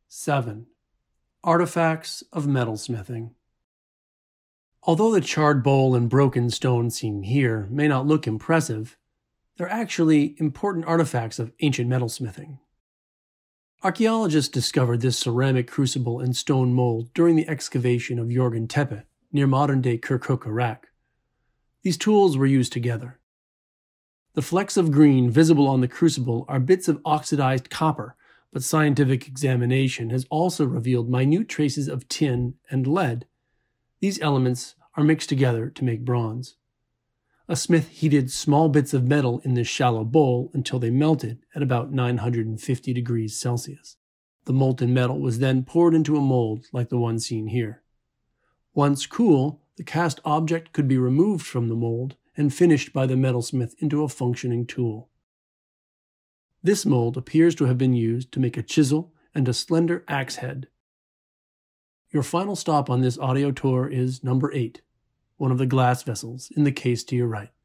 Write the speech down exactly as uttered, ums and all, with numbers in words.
seven. Artifacts of metalsmithing. Although the charred bowl and broken stone seen here may not look impressive, they're actually important artifacts of ancient metalsmithing. Archaeologists discovered this ceramic crucible and stone mold during the excavation of Yorgan Tepe, near modern-day Kirkuk, Iraq. These tools were used together. The flecks of green visible on the crucible are bits of oxidized copper, but scientific examination has also revealed minute traces of tin and lead. These elements are mixed together to make bronze. A smith heated small bits of metal in this shallow bowl until they melted at about nine hundred fifty degrees Celsius. The molten metal was then poured into a mold like the one seen here. Once cool, the cast object could be removed from the mold and finished by the metalsmith into a functioning tool. This mold appears to have been used to make a chisel and a slender axe head. Your final stop on this audio tour is number eight, one of the glass vessels in the case to your right.